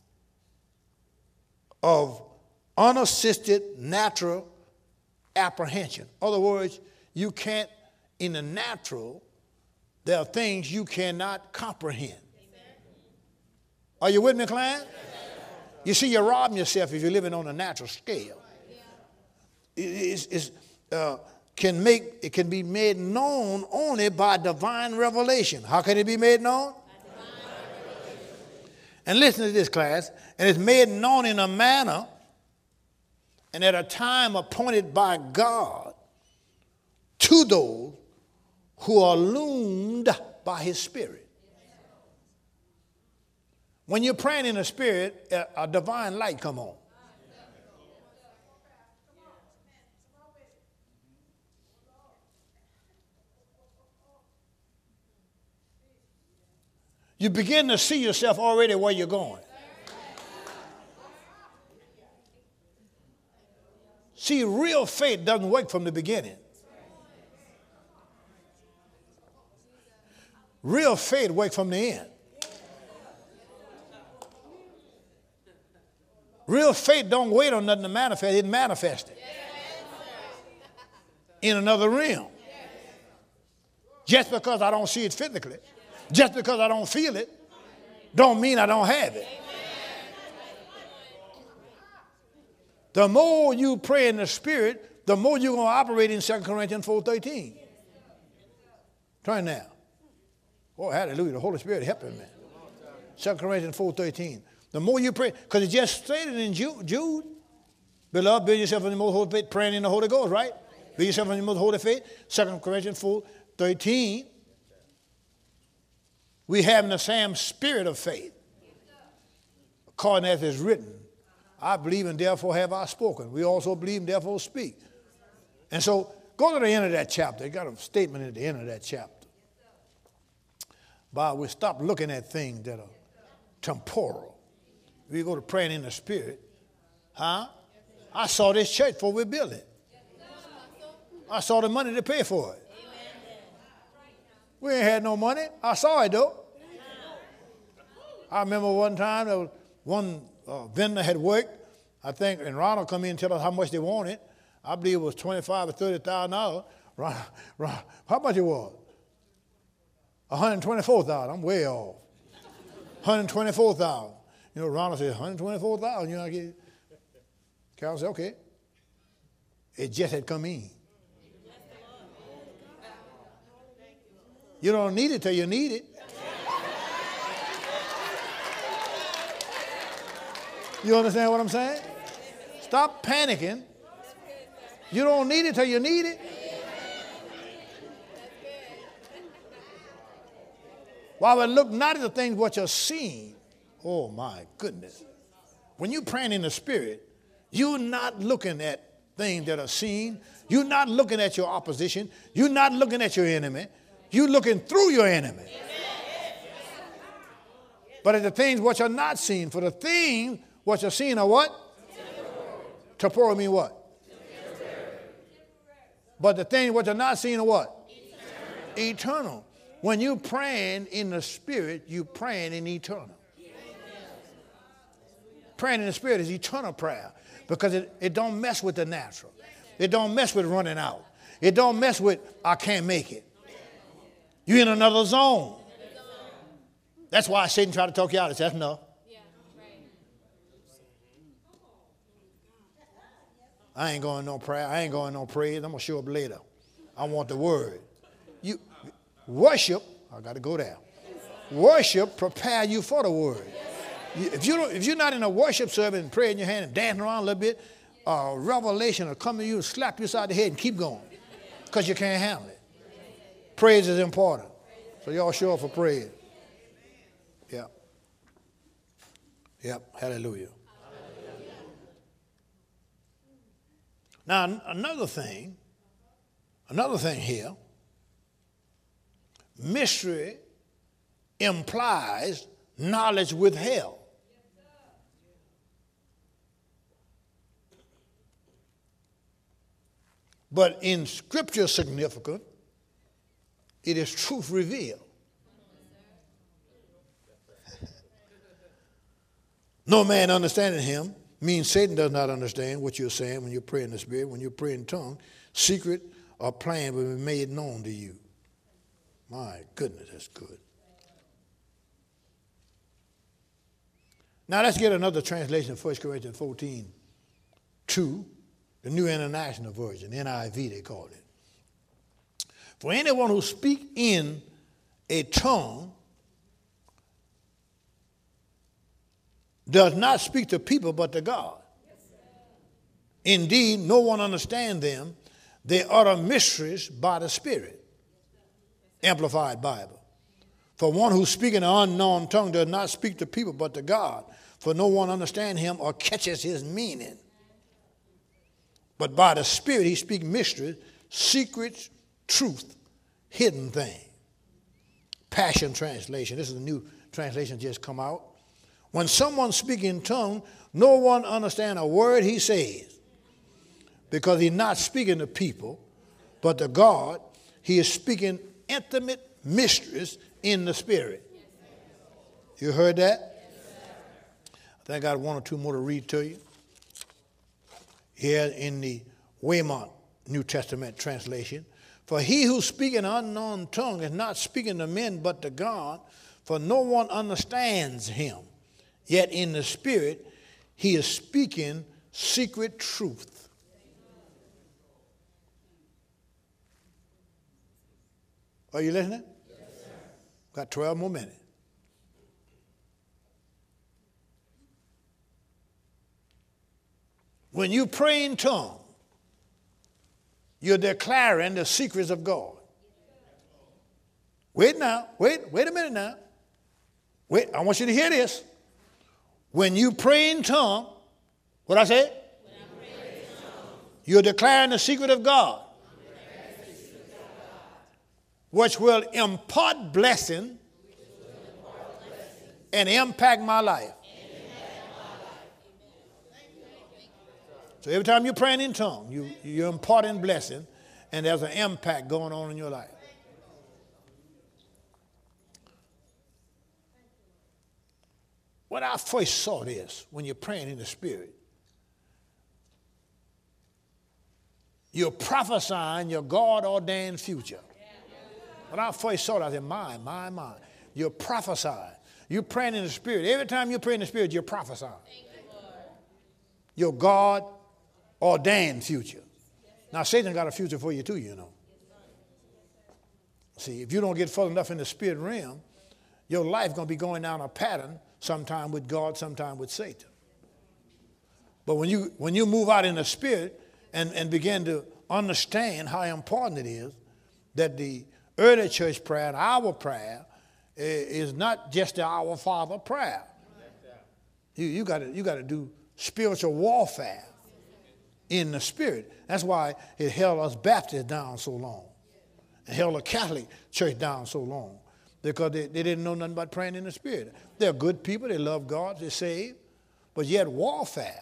of unassisted natural apprehension. In other words, you can't, in the natural, there are things you cannot comprehend. Amen. Are you with me, client? You see, you're robbing yourself if you're living on a natural scale. It, it's, it's, uh, can make, it can be made known only by divine revelation. How can it be made known? And listen to this, class. And it's made known in a manner and at a time appointed by God to those who are illumined by his spirit. When you're praying in the spirit, a, a divine light come on. You begin to see yourself already where you're going. See, real faith doesn't work from the beginning. Real faith works from the end. Real faith don't wait on nothing to manifest. It manifests it in another realm. Just because I don't see it physically, just because I don't feel it, don't mean I don't have it. The more you pray in the spirit, the more you're going to operate in Second Corinthians four thirteen. Turn now. Oh, hallelujah. The Holy Spirit helping me. Second Corinthians four thirteen. The more you pray, because it just stated in Jude, beloved, build yourself in the most holy faith, praying in the Holy Ghost, right? Build yourself in the most holy faith. Second Corinthians four thirteen. We have the same spirit of faith. According as is written, I believe and therefore have I spoken. We also believe and therefore speak. And so go to the end of that chapter. You got a statement at the end of that chapter. But we stop looking at things that are temporal. We go to praying in the spirit. Huh? I saw this church before we built it. I saw the money to pay for it. We ain't had no money. I saw it though. I remember one time there was one uh, vendor had worked, I think, and Ronald come in and tell us how much they wanted. I believe it was twenty-five or thirty thousand dollars. Ronald, Ronald, how much it was? One hundred twenty-four thousand. I'm way off. One hundred twenty-four thousand. You know, Ronald said one hundred twenty-four thousand. You know, I get. Carol said, okay. It just had come in. You don't need it till you need it. You understand what I'm saying? Stop panicking. You don't need it till you need it. While we look not at the things what you're seeing. Oh my goodness. When you're praying in the spirit, you're not looking at things that are seen. You're not looking at your opposition. You're not looking at your enemy. You're looking through your enemy. But at the things what you're not seen, for the things what you're seeing are what? Temporal mean what? Temporary. But the things what you're not seeing are what? Eternal. Eternal. When you're praying in the spirit, you're praying in eternal. Praying in the spirit is eternal prayer because it, it don't mess with the natural. It don't mess with running out. It don't mess with I can't make it. You're in another zone. That's why Satan tried to talk you out. It's that's enough. I ain't going no prayer. I ain't going no praise. I'm going to show up later. I want the word. You worship, I got to go there. Worship prepare you for the word. If, you don't, if you're not in a worship service and praying in your hand and dancing around a little bit, uh, revelation will come to you and slap you aside the head and keep going because you can't handle it. Praise is important. So y'all show up for praise. Yeah. Yep. Hallelujah. Hallelujah. Now, another thing, another thing here, mystery implies knowledge withheld. But in scripture significant, it is truth revealed. No man understanding him means Satan does not understand what you're saying when you pray in the Spirit. When you pray in tongue, secret or plan will be made known to you. My goodness, that's good. Now let's get another translation of First Corinthians fourteen two, the New International Version, N I V they call it. For anyone who speaks in a tongue does not speak to people but to God. Indeed, no one understands them. They utter mysteries by the Spirit. Amplified Bible. For one who speaks in an unknown tongue does not speak to people but to God, for no one understands him or catches his meaning. But by the Spirit he speaks mysteries, secrets, truth, hidden things. Passion Translation. This is a new translation just come out. When someone speaks in tongue, no one understands a word he says, because he's not speaking to people, but to God. He is speaking intimate mysteries in the Spirit. You heard that? I think I got one or two more to read to you. Here in the Weymouth New Testament translation. For he who speaks in an unknown tongue is not speaking to men but to God, for no one understands him. Yet in the Spirit, he is speaking secret truth. Are you listening? Yes, sir. Got twelve more minutes. When you pray in tongues, you're declaring the secrets of God. Wait now. Wait, wait a minute now. Wait, I want you to hear this. When you pray in tongues, what I say? You're declaring the secret of God, which will impart blessing and impact my life. So every time you're praying in tongues, you, you're imparting blessing, and there's an impact going on in your life. When I first saw this, when you're praying in the Spirit, you're prophesying your God-ordained future. When I first saw it, I said, my, my, my. You're prophesying. You're praying in the Spirit. Every time you pray in the Spirit, you're prophesying. Your God-ordained future. Now, Satan got a future for you too, you know. See, if you don't get further enough in the spirit realm, your life going to be going down a pattern, sometime with God, sometime with Satan. But when you when you move out in the Spirit and, and begin to understand how important it is that the early church prayer and our prayer is not just the Our Father prayer. You you got to you got to do spiritual warfare in the Spirit. That's why it held us Baptists down so long. It held the Catholic Church down so long. Because they, they didn't know nothing about praying in the Spirit. They're good people. They love God. They're saved. But yet warfare.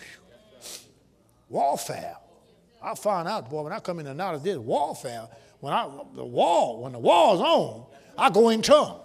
Warfare. I found out, boy, when I come in the knowledge of this warfare, when I the war, when the war's on, I go in tongue.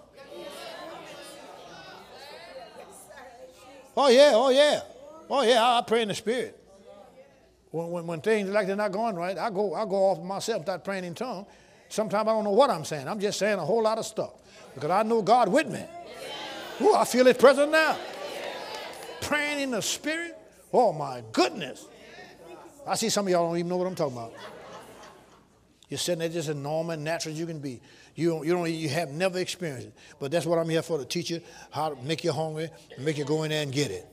Oh yeah, oh yeah. Oh yeah, I, I pray in the Spirit. When, when, when things like they're not going right, I go, I go off myself without praying in tongue. Sometimes I don't know what I'm saying. I'm just saying a whole lot of stuff because I know God with me. Ooh, I feel His presence now. Praying in the Spirit. Oh, my goodness. I see some of y'all don't even know what I'm talking about. You're sitting there just as normal and natural as you can be. You don't, you don't, you have never experienced it. But that's what I'm here for, to teach you how to make you hungry and make you go in there and get it.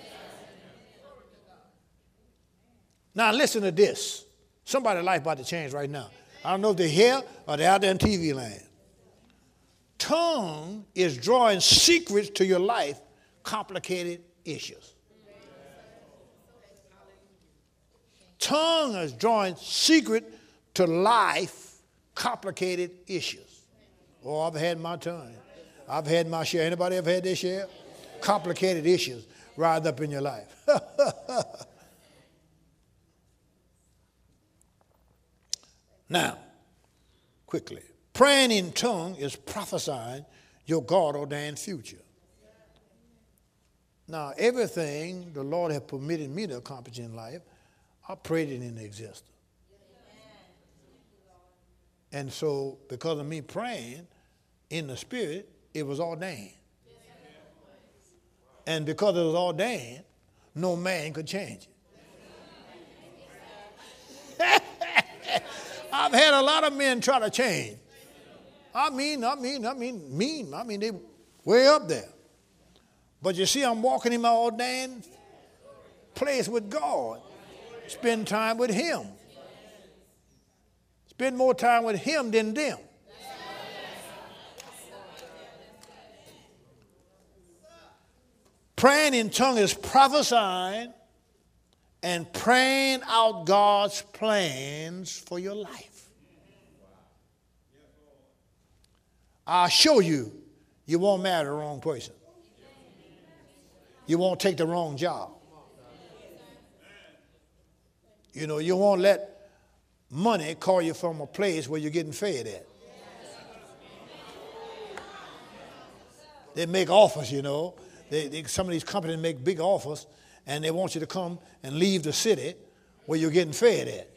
Now listen to this. Somebody's life about to change right now. I don't know if they're here or they're out there in T V land. Tongue is drawing secrets to your life, complicated issues. Tongue is drawing secret to life, complicated issues. Oh, I've had my tongue. I've had my share. Anybody ever had their share? Complicated issues rise up in your life. Now, quickly, praying in tongue is prophesying your God-ordained future. Now, everything the Lord has permitted me to accomplish in life, I prayed it into existence. And so, because of me praying in the Spirit, it was ordained. And because it was ordained, no man could change it. I've had a lot of men try to change. I mean, I mean, I mean, mean. I mean, they way up there. But you see, I'm walking in my ordained place with God. Spend time with Him. Spend more time with Him than them. Praying in tongue is prophesying and praying out God's plans for your life. I'll show you, you won't marry the wrong person. You won't take the wrong job. You know, you won't let money call you from a place where you're getting fed at. They make offers, you know. They, they, some of these companies make big offers, and they want you to come and leave the city where you're getting fed at.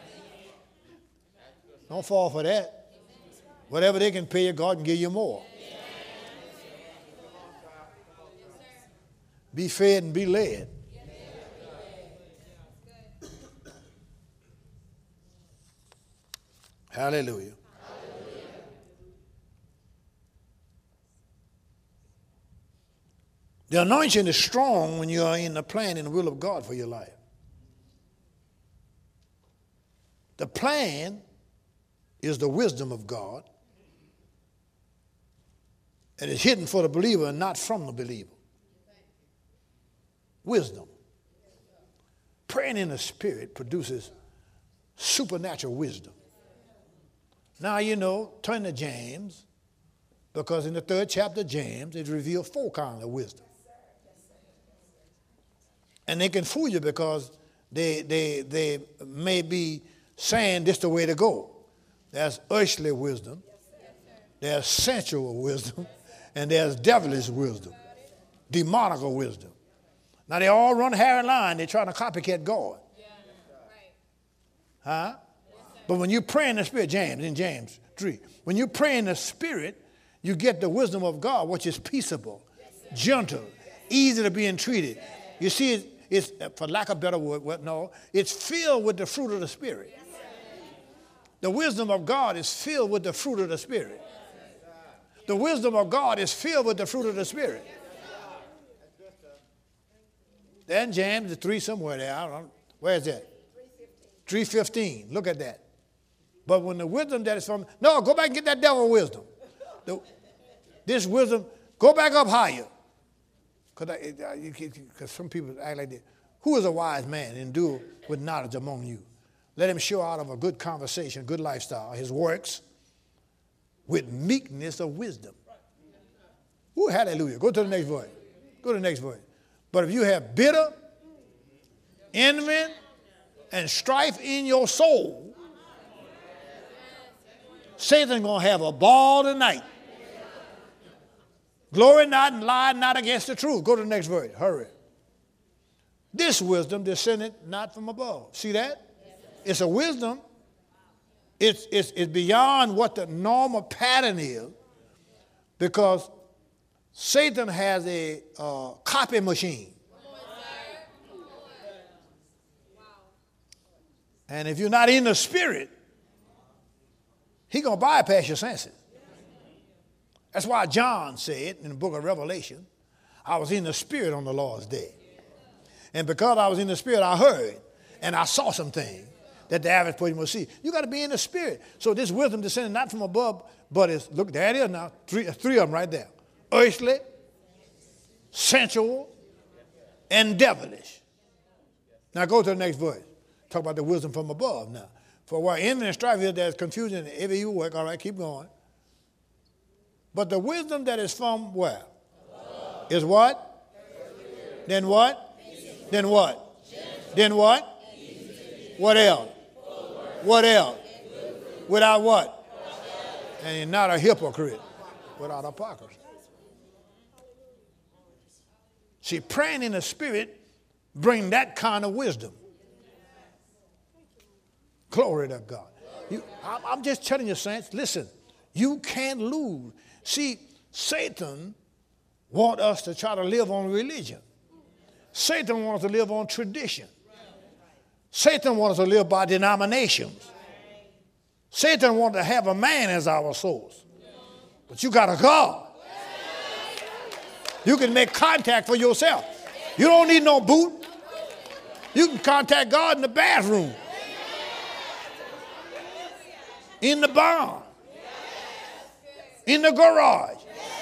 Don't fall for that. Whatever they can pay you, God can give you more. Be fed and be led. Hallelujah. The anointing is strong when you are in the plan and the will of God for your life. The plan is the wisdom of God, and it's hidden for the believer and not from the believer. Wisdom. Praying in the Spirit produces supernatural wisdom. Now, you know, turn to James, because in the third chapter of James, it reveals four kinds of wisdom. And they can fool you because they, they, they may be saying this is the way to go. There's earthly wisdom, there's sensual wisdom, and there's devilish wisdom, demonical wisdom. Now, they all run hair and line. They're trying to copycat God. Huh? But when you pray in the Spirit, James, in James three, when you pray in the Spirit, you get the wisdom of God, which is peaceable, gentle, easy to be entreated. You see, it, it's, for lack of a better word, well, no, it's filled with the fruit of the Spirit. The wisdom of God is filled with the fruit of the Spirit. The wisdom of God is filled with the fruit of the Spirit. Then James, the three somewhere there, I don't know, where is that? three fifteen, look at that. But when the wisdom that is from, no, go back and get that devil wisdom. The, this wisdom, go back up higher. Because some people act like that. Who is a wise man and endure with knowledge among you? Let him show out of a good conversation, good lifestyle, his works with meekness of wisdom. Ooh, hallelujah. Go to the next verse. Go to the next verse. But if you have bitter, envy, and strife in your soul, Satan's going to have a ball tonight. Glory not and lie not against the truth. Go to the next verse. Hurry. This wisdom descended not from above. See that? It's a wisdom. It's, it's, it's beyond what the normal pattern is, because Satan has a uh, copy machine. And if you're not in the spirit, he's going to bypass your senses. That's why John said in the book of Revelation, I was in the spirit on the Lord's day. And because I was in the spirit, I heard and I saw some things that the average person will see. You got to be in the spirit. So this wisdom descending not from above, but it's, look, there it is now, three, three of them right there. Earthly, sensual, and devilish. Now go to the next verse. Talk about the wisdom from above now. For where envy and strife is, there's confusion in every evil work. All right, keep going. But the wisdom that is from where? Above. Is what? Then what? Then what? Then what? What else? What else? Without what? And you're not a hypocrite. Without hypocrisy. See, praying in the spirit brings that kind of wisdom. Glory to God. You, I'm just telling you, saints, listen, you can't lose. See, Satan wants us to try to live on religion. Satan wants us to live on tradition. Satan wants us to live by denominations. Satan wants to have a man as our source. But you got a God. You can make contact for yourself. You don't need no boot. You can contact God in the bathroom, in the barn, in the garage.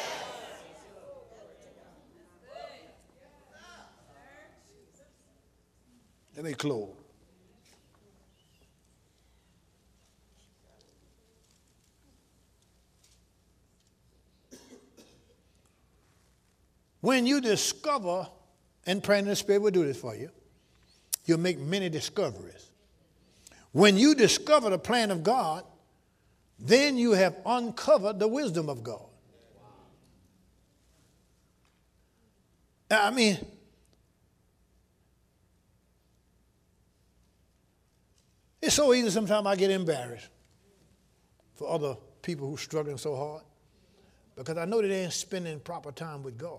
Let me close. When you discover, and praying in the Spirit will do this for you, you'll make many discoveries. When you discover the plan of God, then you have uncovered the wisdom of God. I mean, it's so easy sometimes I get embarrassed for other people who are struggling so hard because I know that they ain't spending proper time with God.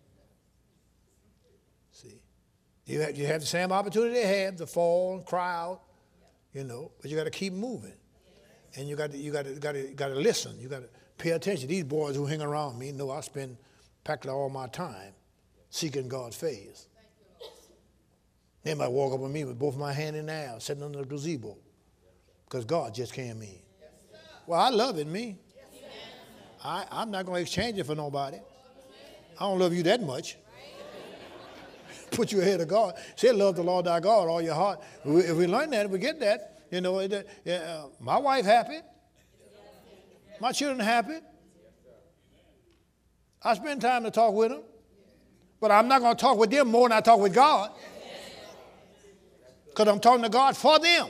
See, you have, you have the same opportunity they have to fall and cry out, you know, but you got to keep moving. And you got to, you got to, got to, got to listen. You got to pay attention. These boys who hang around me know I spend practically all my time seeking God's face. They might walk up with me with both my hand in the air, sitting under the gazebo, because God just came in. Well, I love it, me. I, I'm not going to exchange it for nobody. I don't love you that much. Put you ahead of God. Say, love the Lord thy God, all your heart. If we learn that, if we get that, you know, it, uh, my wife happy. My children happy. I spend time to talk with them. But I'm not going to talk with them more than I talk with God. Because I'm talking to God for them.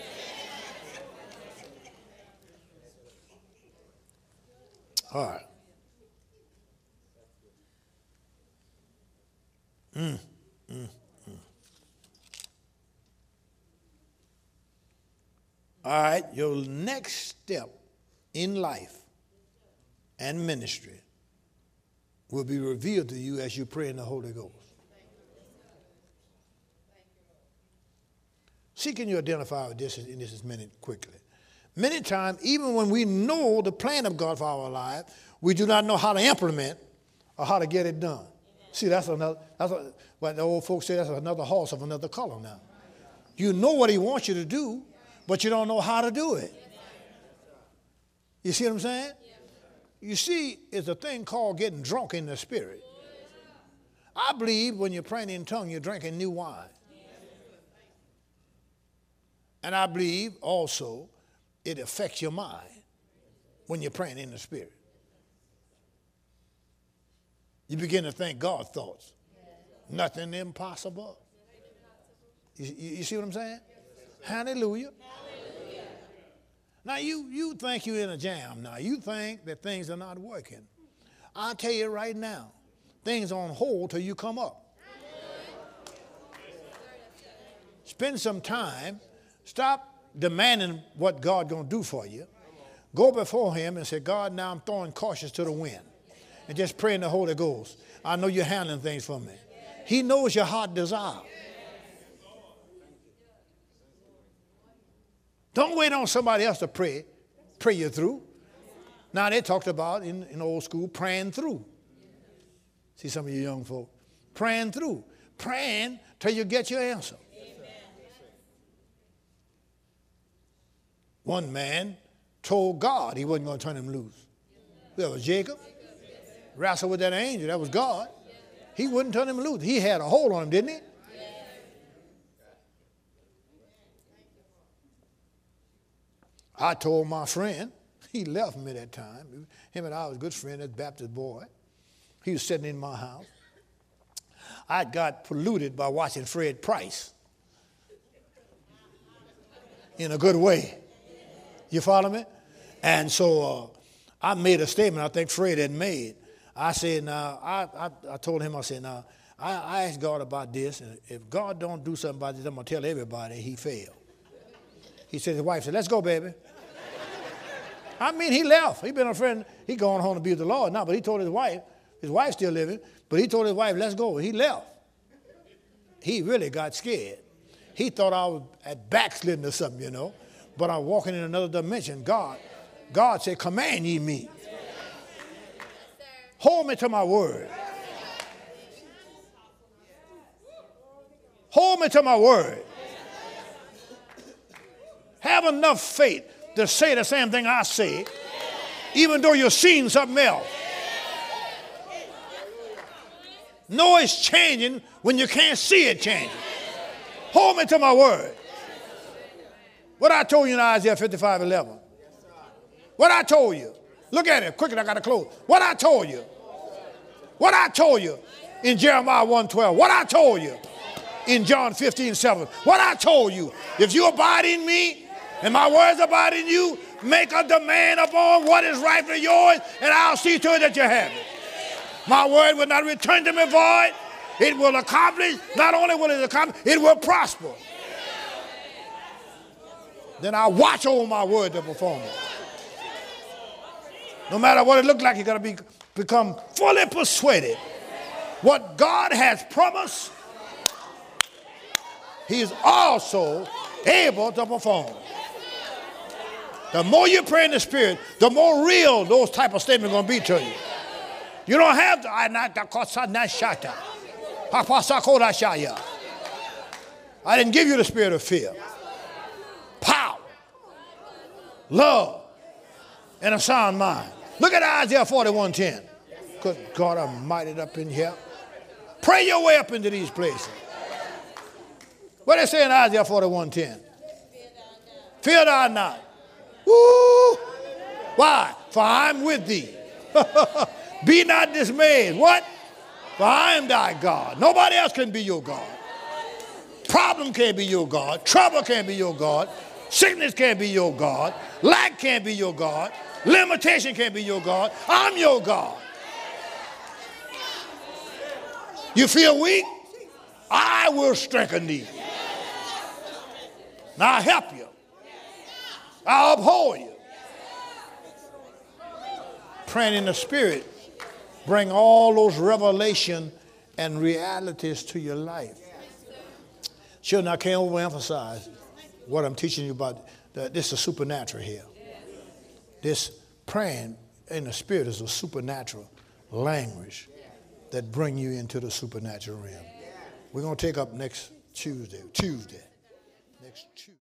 All right. Mm, mm, mm. All right, your next step in life and ministry will be revealed to you as you pray in the Holy Ghost. See, can you identify with this in this minute quickly? Many times, even when we know the plan of God for our life, we do not know how to implement or how to get it done. Amen. See, that's another, that's a, what the old folks say, that's another horse of another color now. You know what he wants you to do, but you don't know how to do it. You see what I'm saying? You see, it's a thing called getting drunk in the spirit. I believe when you're praying in tongues, you're drinking new wine. And I believe also it affects your mind when you're praying in the spirit. You begin to think God thoughts. Nothing impossible. You, you, you see what I'm saying? Hallelujah. Hallelujah. Now you, you think you're in a jam now. You think that things are not working. I'll tell you right now, things are on hold till you come up. Spend some time. Stop demanding what God going to do for you. Go before him and say, God, now I'm throwing cautions to the wind. And just pray in the Holy Ghost. I know you're handling things for me. He knows your heart desire. Don't wait on somebody else to pray, pray you through. Now they talked about in, in old school praying through. See some of you young folk, praying through, praying till you get your answer. One man told God he wasn't going to turn him loose. That was Jacob. Wrestled with that angel. That was God. He wouldn't turn him loose. He had a hold on him, didn't he? I told my friend, he left me that time. Him and I was good friends, that Baptist boy. He was sitting in my house. I got polluted by watching Fred Price. In a good way. You follow me? And so uh, I made a statement I think Fred had made. I said, now, I, I, I told him, I said, now, I, I asked God about this, and if God don't do something about this, I'm going to tell everybody he failed. He said, his wife said, let's go, baby. I mean, he left. He been a friend. He gone home to be with the Lord now, but he told his wife, his wife's still living, but he told his wife, let's go. He left. He really got scared. He thought I was at backsliding or something, you know. But I'm walking in another dimension. God, God said, command ye me. Hold me to my word. Hold me to my word. Have enough faith to say the same thing I say, even though you're seeing something else. Know it's changing when you can't see it changing. Hold me to my word. What I told you in Isaiah fifty-five eleven. What I told you. Look at it. Quickly, I got to close. What I told you. What I told you in Jeremiah one twelve. What I told you in John fifteen seven. What I told you. If you abide in me and my words abide in you, make a demand upon what is rightfully yours, and I'll see to it that you have it. My word will not return to me void. It will accomplish. Not only will it accomplish, it will prosper. Then I watch over my word to perform it. No matter what it looks like, you got to be become fully persuaded. What God has promised, he is also able to perform. The more you pray in the Spirit, the more real those type of statements are going to be to you. You don't have to. I didn't give you the spirit of fear. Power, love, and a sound mind. Look at Isaiah forty-one ten. Good God Almighty, up in here. Pray your way up into these places. What does it say in Isaiah forty-one ten? Fear thou not. Woo! Why? For I'm with thee. Be not dismayed. What? For I am thy God. Nobody else can be your God. Problem can't be your God. Trouble can't be your God. Sickness can't be your God. Lack can't be your God. Limitation can't be your God. I'm your God. You feel weak? I will strengthen thee. Now I'll help you. I'll uphold you. Praying in the Spirit bring all those revelation and realities to your life. Children, I can't overemphasize what I'm teaching you about. This is supernatural here. This praying in the Spirit is a supernatural language that bring you into the supernatural realm. We're going to take up next Tuesday. Tuesday. Next Tuesday.